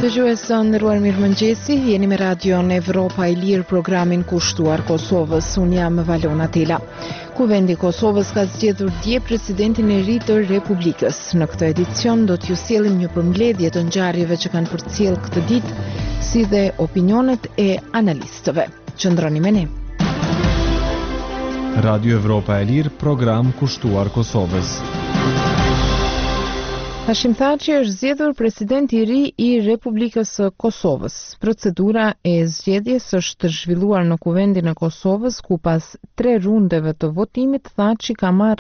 Dëgjues të nderuar, mirëmëngjesi, jeni me radion Evropa e Lirë, programin kushtuar Kosovës. Unë jam Valona Tela. Kuvendi i Kosovës ka zgjedhur dje presidentin e ri të Republikës. Në këtë edicion do t'ju sjellim një përmbledhje të ngjarjeve që kanë përcjell këtë ditë, si dhe opinionet e analistëve. Qëndroni me ne. Radio Evropa e Lirë, program kushtuar Kosovës. Hashim Thaçi është zgjedhur president i ri i Republikës së Kosovës. Procedura e zgjedhjes është zhvilluar në Kuvendin e Kosovës, ku pas 3 rundeve të votimit Thaçi ka marrë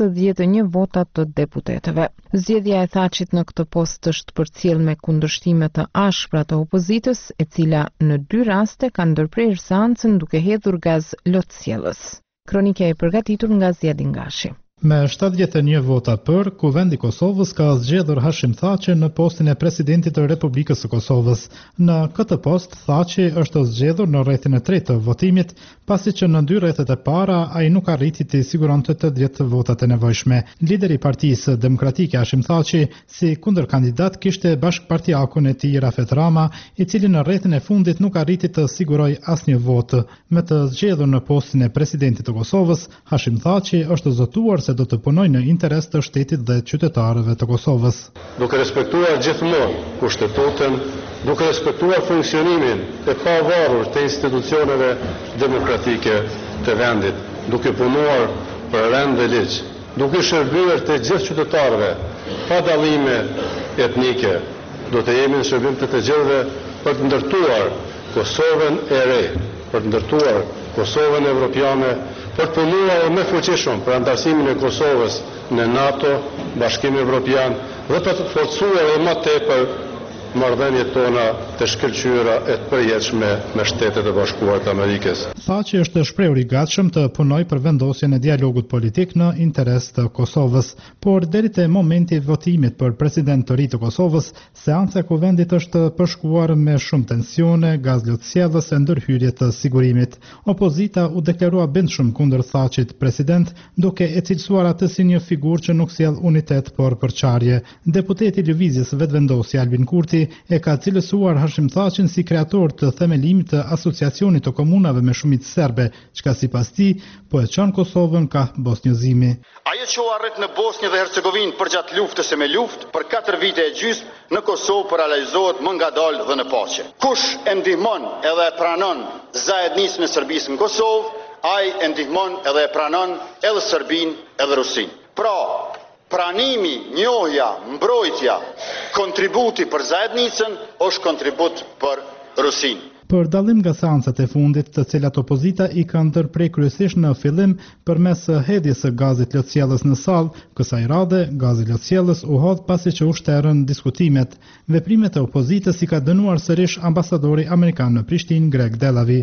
71 vota të deputetëve. Zgjedhja e Thaçit në këtë post është përcjell me kundërshtime të ashpra të opozitës, e cila në 2 raste ka ndërprerë seancën duke hedhur gaz lotësjellës. Kronika e përgatitur nga Zjedin Gashi. Me 71 vota për, Kuvendi i Kosovës ka zgjedhur Hashim Thaçi në postin e presidentit të Republikës së Kosovës. Në këtë post, Thaçi është zgjedhur në rrethin e 3 të votimit, pasi që në 2 rrethet e para ai nuk arriti të siguronte të 10 votat e nevojshme. Lideri i Partisë Demokratike Hashim Thaçi, si kundërkandidat, kishte bashkëpartiakun e tij Rafet Rama, i cili në rrethin e fundit nuk arriti të sigurojë asnjë votë. Me të zgjedhur në postin e presidentit të Kosovës, Hashim Thaçi është zotuar se do të punojë në interes të shtetit dhe qytetarëve të Kosovës. Duke respektuar gjithmonë kushtetutën, duke respektuar funksionimin e pavarur të institucioneve demokratike të vendit, duke punuar për rend dhe ligj, duke shërbyer të gjithë qytetarëve pa dallime etnike, do të jemi në shërbim të gjithëve për të ndërtuar Kosovën e re, për të ndërtuar Kosovën evropiane, për të punuar më fuqishëm për antarësimin e Kosovës në NATO, Bashkimin Evropian, dhe për të forcuar më tepër marrëdhëniet tona të shkëlqyera e të përjetshme me Shtetet e Bashkuara të Amerikës. Thaçi është shprehur i gatshëm të punojë për vendosjen e dialogut politik në interes të Kosovës, por deri te momenti i votimit për president të ri të Kosovës, seanca e kuvendit është përshkuar me shumë tensione, gaz lotësjellës e ndërhyrje të sigurimit. Opozita u deklarua bindshëm kundër Thaçit president, duke e cilësuar atë si një figurë që nuk sjell unitet por përçarje. Deputeti i Lëvizjes Vetëvendosje Albin Kurti e ka cilësuar Hashim Thaçin si kreator të themelimit të asociacionit të komunave me shumicë serbe, çka sipas tij po e çon Kosovën ka bosnjëzimi. Ajo që u arrit në Bosnjë dhe Hercegovinë përgjatë luftës e me luftë për 4 vite e gjysmë në Kosovë realizohet më ngadalë dhe në paqe. Kush e ndihmon edhe e pranon zajednisën e Serbisë në Kosovë, ai e ndihmon edhe e pranon edhe Serbinë edhe Rusinë. Pra, pranimi, njohja, mbrojtja, kontributi për zajednicën është kontribut për Rusinë. Për dallim nga seancat e fundit, të cilat opozita i ka ndërprer kryesisht në fillim përmes hedhjes së gazit lotësjellës në sallë, kësaj radhe gazi lotësjellës u hodh pasi që u shterën diskutimet. Veprimet e opozitës i ka dënuar sërish ambasadori amerikan në Prishtinë, Greg Delavi.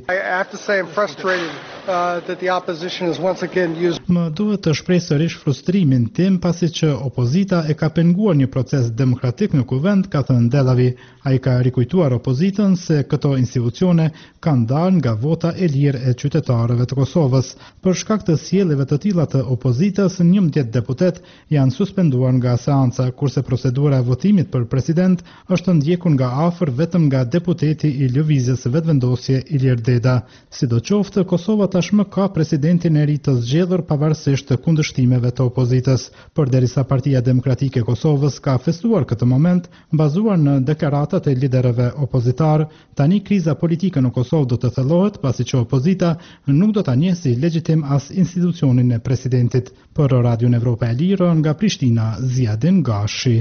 Më duhet të shpreh sërish frustrimin tim pasi që opozita e ka penguar një proces demokratik në kuvend, ka thënë Delavi. Ai ka rikujtuar opozitën se këto institucione kanë dalë nga vota e lirë e qytetarëve të Kosovës. Për shkak të sjelljeve të tilla të opozitës, 11 deputet janë suspenduar nga seanca, kurse procedura e votimit për president është ndjekur nga afër vetëm nga deputeti i Lëvizjes Vetëvendosje Ilir Deda. Sidoqoftë, Kosova tashmë ka presidentin e ri të zgjedhur pavarësisht të kundërshtimeve të opozitës. Përderisa Partia Demokratike e Kosovës ka festuar këtë moment, bazuar në deklaratat e liderëve opozitar, tani kriza politike në Kosovë do të thellohet pasi që opozita nuk do ta njeh si legjitim as institucionin e presidentit. Për Radio Evropa e Lirë nga Prishtina, Zjedin Gashi.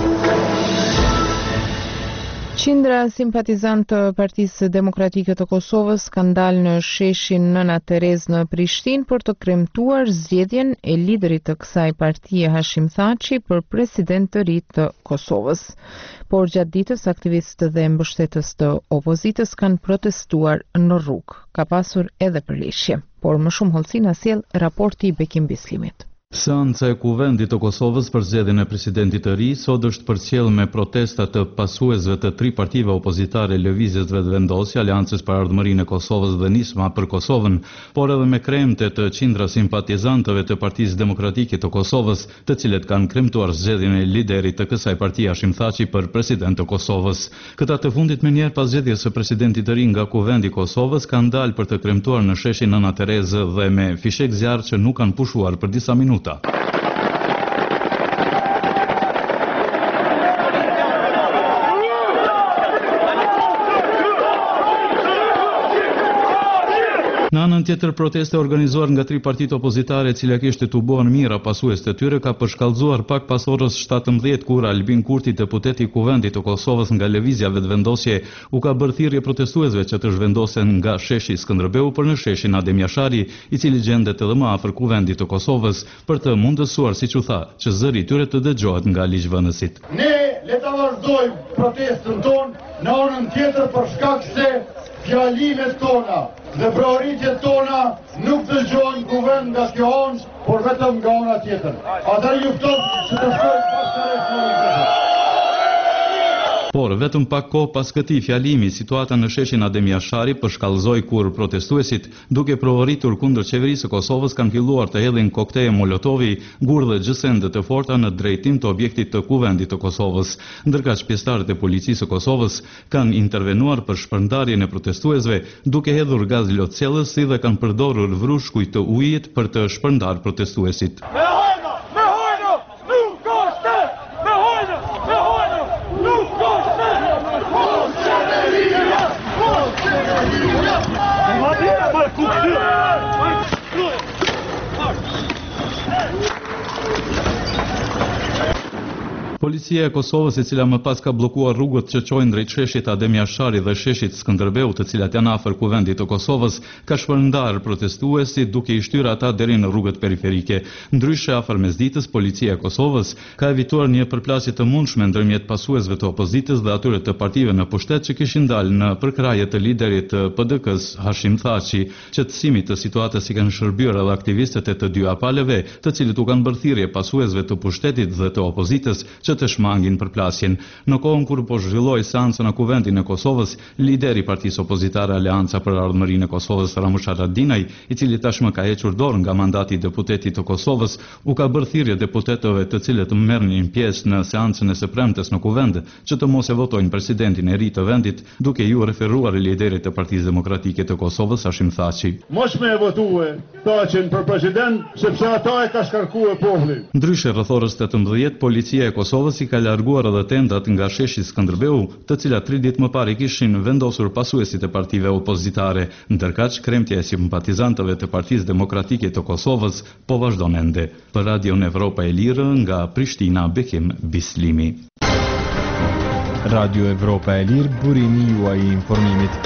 Qindra simpatizant të Partisë Demokratike të Kosovës kanë dalë në sheshin Nëna Terez në Prishtinë për të kremtuar zgjedhjen e liderit të kësaj partie Hashim Thaçi për president të ri të Kosovës. Por gjatë ditës aktivistët dhe mbështetës të opozitës kanë protestuar në rrugë. Ka pasur edhe përleshje, por më shumë hollësi na sjell raporti i Bekim Bislimit. Seanca e Kuvendit të Kosovës për zgjedhjen e presidentit të ri sot është përcjell me protesta të pasuesve të 3 partive opozitare Lëvizjes Vetëvendosje, Aleancës për Ardhmërinë e Kosovës dhe Nisma për Kosovën, por edhe me kremte të qindra simpatizantëve të Partisë Demokratike të Kosovës, të cilët kanë kremtuar zgjedhjen e liderit të kësaj partie Hashim Thaçi për president të Kosovës. Këta të fundit menjëherë pas zgjedhjes së presidentit të ri nga Kuvendi i Kosovës kanë dalë për të kremtuar në sheshin Nëna Terezë dhe me fishek zjarr që nuk kanë pushuar për disa minuta. Në anën tjetër, proteste organizuar nga 3 partitë opozitare, e cila kishte tubohen mira pasues të tyre, ka përshkallëzuar pak pas orës 17 kur Albin Kurti, deputeti i Kuvendit të Kosovës nga Lëvizja Vetëvendosje, u ka bërë thirrje protestuesve që të zhvendosen nga sheshi Skënderbeu për në sheshin Adem Jashari, i cili gjendet edhe më afër Kuvendit të Kosovës, për të mundësuar, siç u tha, që zëri i tyre të dëgjohet nga ligjvënësit. Ne le ta vazhdojmë protestën tonë në anën tjetër për shkak se fjalimet tona dhe prioritjet tona nuk dëgjohen kuvend nga kjo anë, por vetëm nga ana tjetër. Ata luftojnë që të shkojnë bashkëresh. Por vetëm pak kohë pas këtij fjalimi, situata në sheshin Adem Jashari përshkallëzoi kur protestuesit, duke provoritur kundër qeverisë së Kosovës, kanë filluar të hedhin kokteje Molotovi, gur dhe gjësende të forta në drejtim të objektit të Kuvendit të Kosovës. Ndërkaq pjesëtarët e policisë së Kosovës kanë intervenuar për shpërndarjen e protestuesve, duke hedhur gaz lotcellës, si dhe kanë përdorur vrushkuj të ujit për të shpërndarë protestuesit. Policia e Kosovës, e cila më pas ka bllokuar rrugët që çojnë drejt sheshit Adem Jashari dhe sheshit Skënderbeu, të cilat janë afër Kuvendit të Kosovës, ka shpërndarë protestuesit duke i shtyrë ata deri në rrugët periferike. Ndryshe, afër mesditës, policia e Kosovës ka evituar një përplasje të mundshme ndërmjet pasuesve të opozitës dhe atyre të partive në pushtet që kishin dalë në përkraje të liderit të PD-k-s Hashim Thaçi. Qetësimit të situatës i kanë shërbyer edhe aktivistët e të dy apaleve, të cilët u kanë bërë thirrje pasuesve të pushtetit dhe të opozitës që të shmangin përplasjen. Në kohën kur po zhvilloi seancën në Kuvendin e Kosovës, lideri i partisë opozitare Aleanca për Ardhmërinë e Kosovës, Ramush Haradinaj, i cili tashmë ka hequr dorë nga mandati i deputetit të Kosovës, u ka bërë thirrje deputetëve të cilët merrnin pjesë në seancën e së premtes në Kuvend që të mos e votojnë presidentin e ri të vendit, duke ju referuar liderit të Partisë Demokratike të Kosovës, Hashim Thaçi. Mos me votue Thaçin për president, sepse ata e ka shkarkuar popullin. Ndryshe, rreth orës 18, policia e Kosovës i ka larguar edhe tendat nga sheshi Skënderbeu, të cilat 3 ditë më parë kishin vendosur pasuesit e partive opozitare, ndërkaq kremtja e simpatizantëve të Partisë Demokratike të Kosovës po vazhdon ende. Për Radion Evropa e Lirë, nga Prishtina, Bekim Bislimi. Radio Evropa e Lirë, burimi juaj i informimit.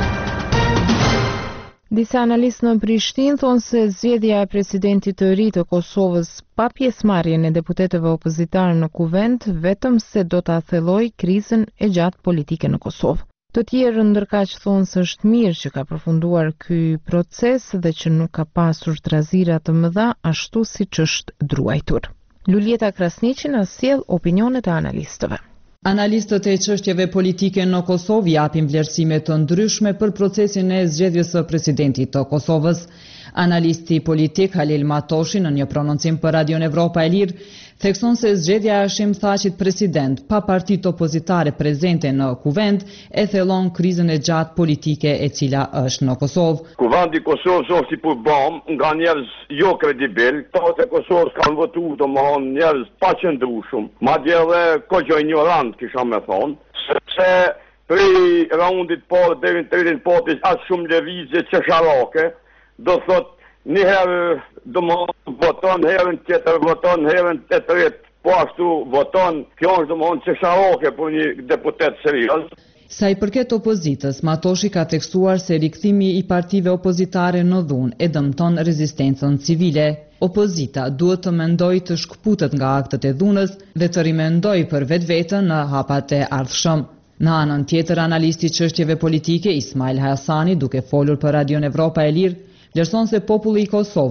Disa analistë në Prishtinë thonë se zgjedhja e presidentit të ri të Kosovës pa pjesëmarrjen e deputetëve opozitar në Kuvend vetëm se do ta thellojë krizën e gjatë politike në Kosovë. Të tjerë ndërkaq thonë se është mirë që ka përfunduar ky proces dhe që nuk ka pasur trazira të mëdha ashtu siç është druajtur. Lulieta Krasniqi na sjell opinionet e analistëve. Analistët e çështjeve politike në Kosovë japin vlerësime të ndryshme për procesin e zgjedhjes së presidentit të Kosovës. Analisti politik Halil Matoshi në një prononcim për Radion Evropa e Lirë thekson se zgjedhja e Hashim Thaçit president pa partitë opozitare prezente në Kuvend e thellon krizën e gjatë politike e cila është në Kosovë. Kuvendi i Kosovës është i përbëm nga njerëz jo kredibil, këta e Kosovës kanë votuar domthon njerëz pa qëndrueshëm, madje edhe kogjo ignorant kisha me thonë, sepse prej raundit parë deri në tretin parë as shumë lëvizje qesharake, do thot një herë voton, herën tjetër voton, herën e tretë po ashtu voton. Kjo është domthon qesharake për një deputet serioz. Sa i përket opozitës, Matoshi ka tekstuar se rikthimi i partive opozitare në dhunë e dëmton rezistencën civile. Opozita duhet të mendojë të shkputet nga aktet e dhunës dhe të rimendojë për vetveten në hapat e ardhshëm. Në anën tjetër, analisti çështjeve politike Ismail Hasani, duke folur për Radion Evropa e Lirë, vlerëson se populli i Kosovës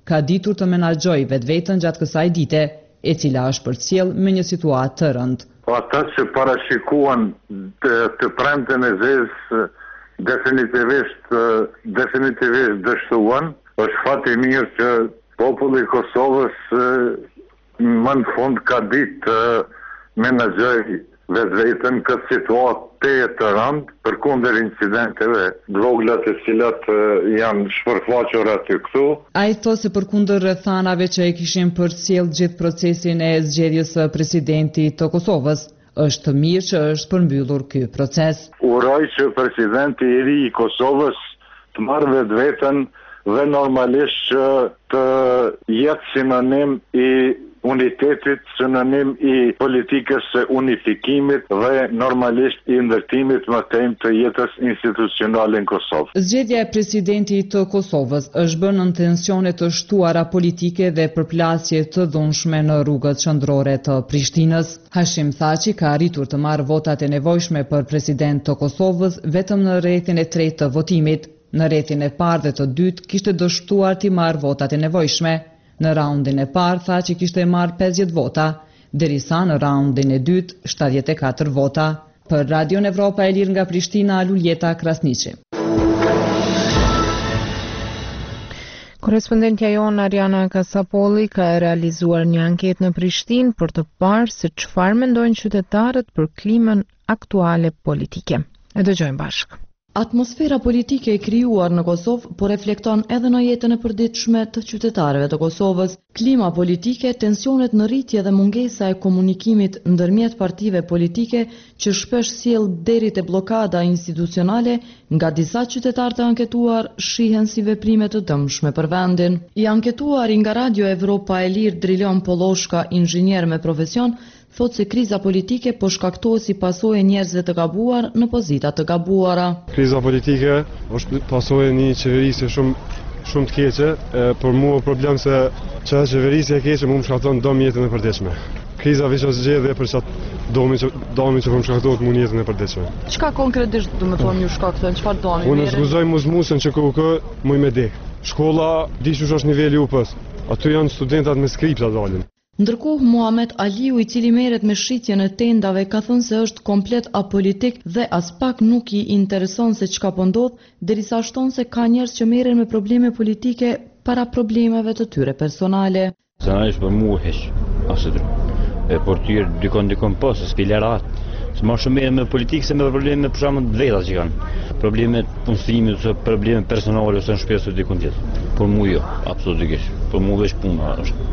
ka ditur të menaxhojë vetveten gjatë kësaj dite, e cila është përcjell me një situatë të rëndë. Ata që parashikuan të premten e zezë definitivisht dështuan, është fat i mirë që populli i Kosovës më në fund ka ditë të menaxhojë vetveten këtë situatë të rëndë përkundër incidenteve të vogla të cilat janë shpërfaqur aty këtu. Ai thotë se përkundër rrethanave që e kishin përcjell gjithë procesin e zgjedhjes së presidentit të Kosovës, është mirë që është përmbyllur ky proces. Uroj që presidenti i ri i Kosovës të marrë vetveten dhe normalisht që të jetë sinonim i unitetit, sinonim i politikës së unifikimit dhe normalisht i ndërtimit më tem të jetës institucionale në Kosovë. Zgjedhja e presidentit të Kosovës është bërë në tensione të shtuara politike dhe përplasje të dhunshme në rrugët qendrore të Prishtinës. Hashim Thaçi ka arritur të marrë votat e nevojshme për president të Kosovës vetëm në rrethin e 3 të votimit. Në rrethin e parë dhe të dytë kishte dështuar të marrë votat e nevojshme. Në raundin e parë tha që kishte marrë 50 vota, derisa në raundin e dytë 74 vota. Për Radion Evropa e Lirë nga Prishtina, Luljeta Krasniqi. Korespondentja jonë Ariana Kasapolli ka realizuar një anketë në Prishtinë për të parë se çfarë mendojnë qytetarët për klimën aktuale politike. E dëgjojmë bashkë. Atmosfera politike e krijuar në Kosovë po reflekton edhe në jetën e përditshme të qytetarëve të Kosovës. Klima politike, tensionet në rritje dhe mungesa e komunikimit ndërmjet partive politike që shpesh sjell deri te bllokada institucionale nga disa qytetarë të anketuar shihen si veprime të dëmshme për vendin. I anketuari nga Radio Evropa e Lirë Drilon Polloshka, inxhinier me profesion, thotë se kriza politike po shkaktohet si pasojë e njerëzve të gabuar në pozita të gabuara. Kriza politike është pasojë e një qeverisje shumë të keqe, por mua problem se çfarë qeverisje e keqe më shkakton dëm jetën e përditshme. Kriza veç është zgjedhje për çat domi që më shkaktohet mua jetën e përditshme. Çka konkretisht do të thonë ju shkakton, çfarë doni? Unë zguzoj muzmusën që kë më me dek. Shkolla di që është niveli UP-s. Aty janë studentat me skripta dalin. Ndërkohë, Muhamet Aliu, i cili merret me shitjen e tendave, ka thënë se është komplet apolitik dhe as pak nuk i intereson se çka po ndodh, derisa shton se ka njerëz që merren me probleme politike para problemeve të tyre personale. Personalisht për mua hiç, asgjë. Por tyr dikon po se spilerat. Më shumë merren me politikë se me probleme për shkakun të veta që kanë. Probleme punësimi ose probleme personale ose në shtëpi ose diku tjetër. Por mua jo, absolutisht. Por mua veç puna është.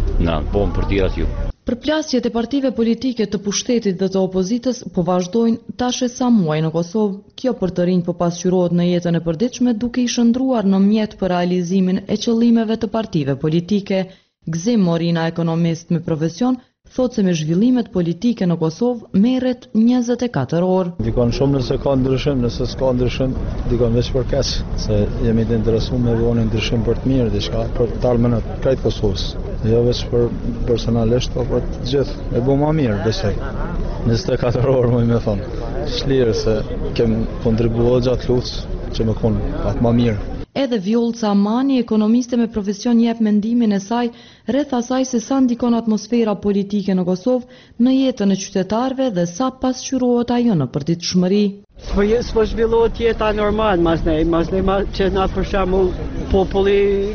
Po më përtirat ju. Përplasjet e partive politike të pushtetit dhe të opozitës po vazhdojnë tash e sa muaj në Kosovë. Kjo për të rinj po pasqyrohet në jetën e përditshme duke i shndruar në mjet për realizimin e qëllimeve të partive politike. Gzim Morina, ekonomist me profesion, thotë se me zhvillimet politike në Kosovë merret 24 orë. Dikon shumë nëse ka ndryshim, nëse s'ka ndryshim, dikon veç për keq, se jemi të interesuar me vonë ndryshim për të mirë, diçka për të ardhmen në krejt Kosovës. Jo veç për personalisht, por për të gjithë. E bëu më mirë, besoj. 24 orë më thonë. Çlirë se kem kontribuar gjatë luftës që më kon pak më mirë. Edhe Vjollca Amani, ekonomiste me profesion, jep mendimin e saj rreth asaj se sa ndikon atmosfera politike në Kosovë në jetën e qytetarëve dhe sa pasqyrohet ajo në përditshmëri. S'po zhvillohet jeta normal mas ne që na për shembull populli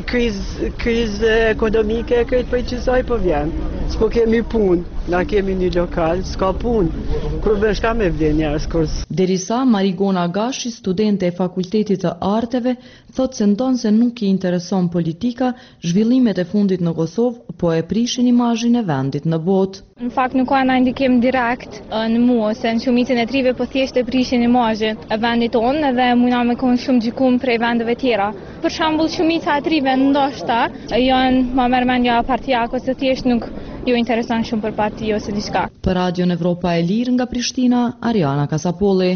krizë ekonomike këtë për qësaj po vjen. S'po kemi punë, na kemi një lokal, s'ka punë. Kur vesh ka me vlen njerëz kurs. Derisa Marigona Gashi, studente e Fakultetit të Arteve, thotë se ndonse nuk i intereson politika, zhvillimet e fundit në Kosovë po e prishin imazhin e vendit në botë. Në fakt nuk ka ndonjë ndikim direkt në mua, se në shumicën e trive po thjesht e prishin imazhin e vendit tonë dhe mundna me kon shumë gjykum prej vendeve tjera. Për shembull, shumica e trive ndoshta janë më mërmendja partijak ose thjesht nuk ju intereson shumë për parti ose diçka. Për Radion Evropa e Lirë nga Prishtina, Ariana Kasapolli.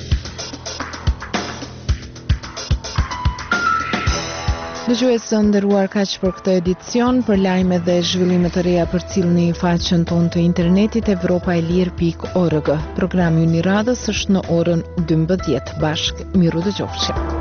Dëgjuesë nderuar, kaq për këtë edicion. Për lajme dhe zhvillime të reja përcjellni faqen tonë të internetit evropaelir.org. Programi i radhës është në orën 12. Bashkë, miru dëgjofshim.